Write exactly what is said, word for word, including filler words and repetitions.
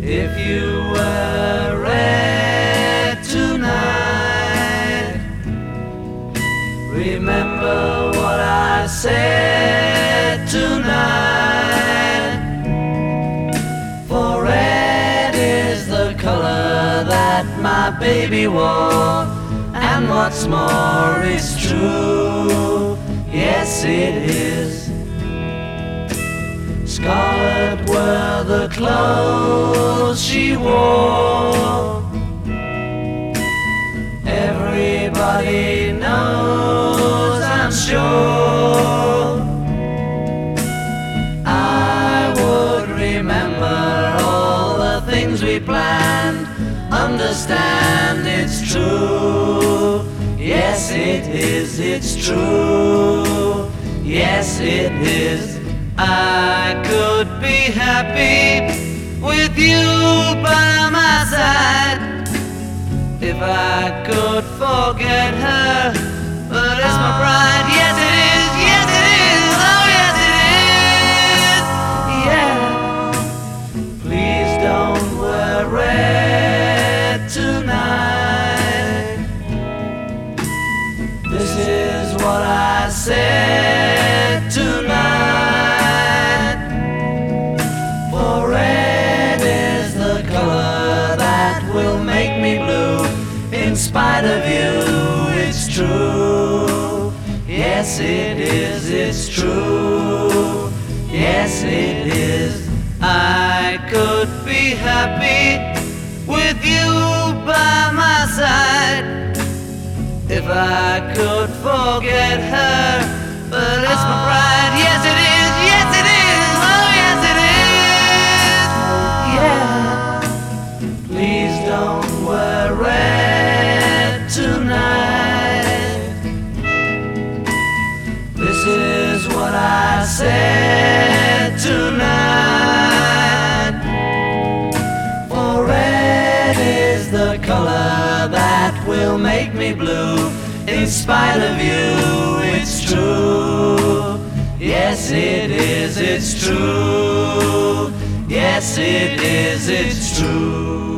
If you were red tonight, remember what I said tonight. For red is the color that my baby wore, and what's more is true, yes it is. Scarlet were the clothes she wore. Everybody knows, I'm sure. I would remember all the things we planned. Understand it's true. Yes it is, it's true. Yes it is. I could be happy with you by my side if I could forget her, but it's my pride. Yes it is, yes it is, oh yes it is, yeah. Please don't wear red tonight. This is what I said tonight. In spite of you, it's true. Yes it is, it's true. Yes it is. I could be happy with you by my side if I could forget her, but it's my pride. Yes it is, yes it is, oh yes it is, yeah. Please don't wear red tonight. This is what I said tonight. For red is the color that will make me blue. In spite of you, it's true. Yes it is, it's true. Yes it is, it's true.